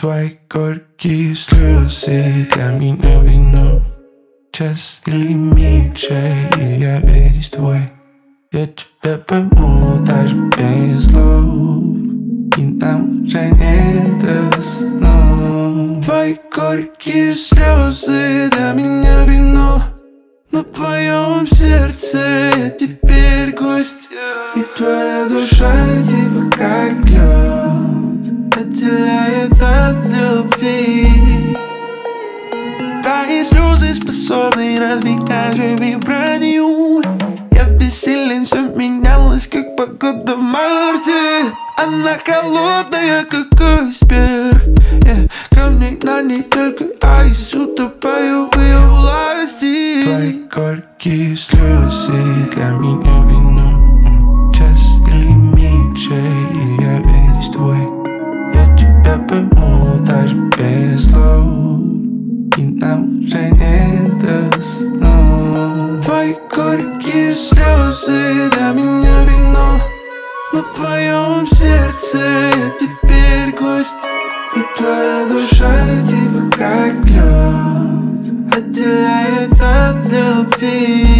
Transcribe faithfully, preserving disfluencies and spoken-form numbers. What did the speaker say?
Твои горькие слезы для меня вино. Час или меньше, и я весь твой. Я тебя пойму даже без слов, и нам уже не до сна. Твои горькие слезы для меня вино. На твоем сердце я теперь гость, и твоя душа типа как лед отделяет от любви. Твои слезы способны разбить даже вибранию. Я бессилен, все менялось, как погода в марте. Она холодная, как айсберг, yeah. Камней на ней только айс, утопаю в ее власти. Твои горькие слезы для меня вино. Час или меньше, и я весь твой. Я тебя пойму даже без слов, и нам уже не до сна. Твои горькие слезы для меня вино. На твоем сердце я теперь гость, и твоя душа типа как лед отделяет от любви.